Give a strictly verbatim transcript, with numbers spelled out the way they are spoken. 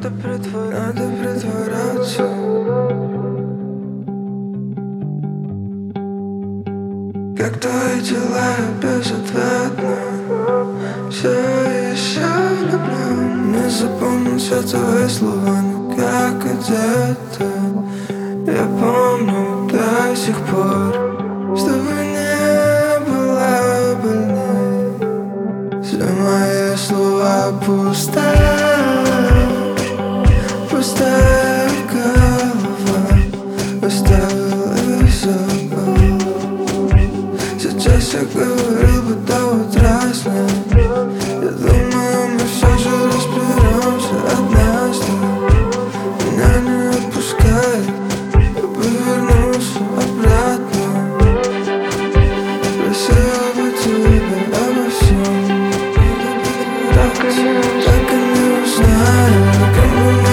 Надо притворяться, надо притворяться. Как твои дела безответно. Все еще люблю. Не запомнил все твои слова, но как одето я помню до сих пор, чтобы не было больней. Все мои слова пустые, пустая голова оставила их забыл. Сейчас я говорил бы до утра с ней. Я думаю, мы все же разберемся однажды. Меня не отпускает, я бы вернулся обратно. Просил бы тебя обо всем. Так и не, так и не узнаю, кому